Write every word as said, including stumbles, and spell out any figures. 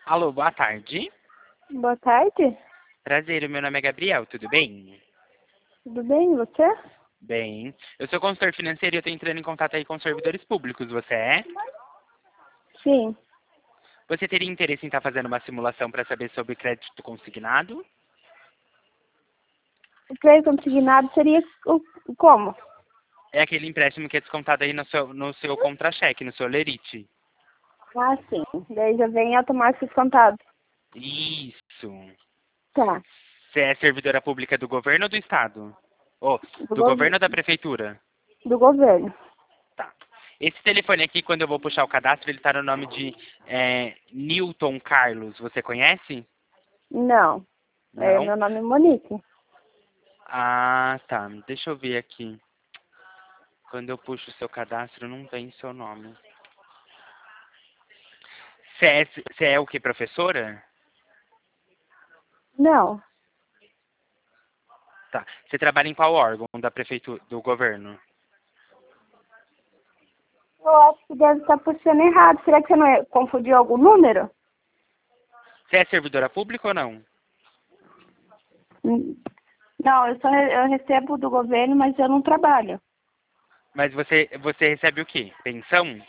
Alô, boa tarde. Boa tarde. Prazer, o meu nome é Gabriel, tudo bem? Tudo bem, e você? Bem. Eu sou consultor financeiro e eu estou entrando em contato aí com os servidores públicos, você é? Sim. Você teria interesse em estar fazendo uma simulação para saber sobre crédito consignado? O crédito consignado seria o, como? É aquele empréstimo que é descontado aí no seu, no seu contra-cheque, no seu lerite. Ah, sim. Daí já vem automático descontado. Isso. Tá. Você é servidora pública do governo ou do estado? Ou Do, do governo gov ou da prefeitura? do governo. Tá. Esse telefone aqui, quando eu vou puxar o cadastro, ele está no nome de é, Newton Carlos. Você conhece? Não. É, Não? meu nome é Monique. Ah, tá. Deixa eu ver aqui. Quando eu puxo o seu cadastro, não vem seu nome. Você é, você é o que, professora? Não. Tá. Você trabalha em qual órgão da prefeitura, do governo? Eu acho que deve estar puxando errado. Será que você não é- confundiu algum número? Você é servidora pública ou não? Hum, Não, eu só re- eu recebo do governo, mas eu não trabalho. Mas você, você recebe o quê? Pensão?